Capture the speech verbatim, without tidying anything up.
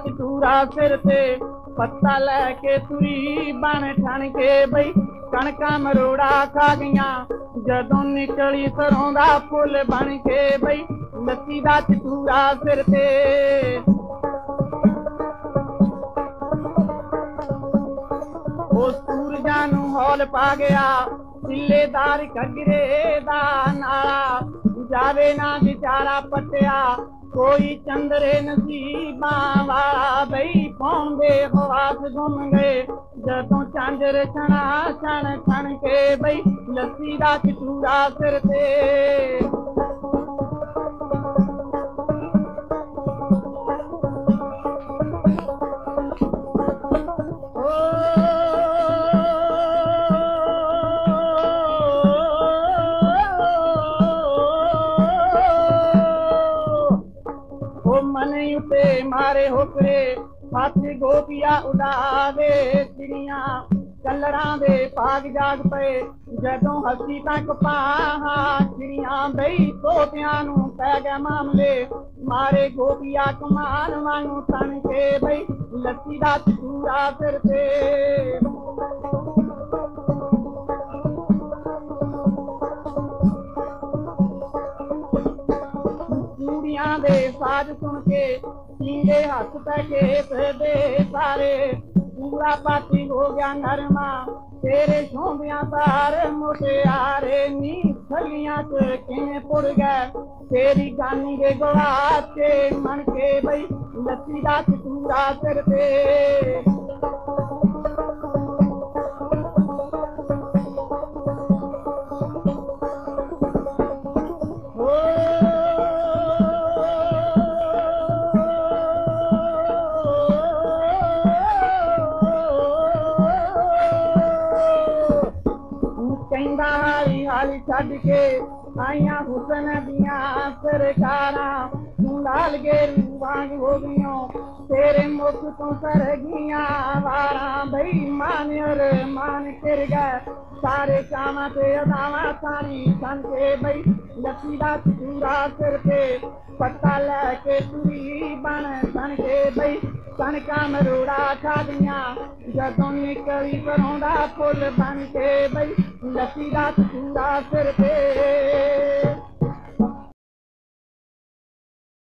चटूरा सिर ते पत्ता लैके तुरी बन ठन के बई कणका मरोड़ा खा गईयां जदों निकली सरों दा फुल बन के बई लस्सी दा चटूरा सिर ते ओ सूरजां नूं हौल पा गया सिलेदार घगरे दा नाला जावे ना बेचारा पटिया कोई चंद्रे नसीबां वाला बई पाउंदे खवास गुम गए जदों चांदर छणा छण छण के बई लस्सी दा चटूरा सिर ते उते मारे होकरे हाथ गोपिया उड़ावे चिड़िया कलरां दे पाग जाग पे जदों हसी तक पाहा चिड़िया बई तोतियां नूं पै गए मामले मारे गोपिया कमान वांगू तन के बई लस्सी दा चटूरा सिर ते चूड़ियां दे साज सुन के सींगे हथ पे खेत दे सारे पूरा पाती हो गया नरमा तेरे शोंदियां सार मुटियारे नी थलियां च किने पुड़ गए तेरी गानी के गवाचे मन के बई लस्सी दा चटूरा सिर ते हाली हाली छड़ के आईया हुसन दिया सरकारा तू लाल गेरू वांग हो गईयों तेरे मुख तो सर गिया वारा बई मान और मान किर गए सारे कामा ते अदावा सारी सन के बई लस्सी दा चटूरा सिर ते पत्ता लैके तुरी बन सन के बई कणका मरोड़ा खा गईयां जदों निकली सरों दा फुल बन के बई लस्सी दा चटूरा सिर ते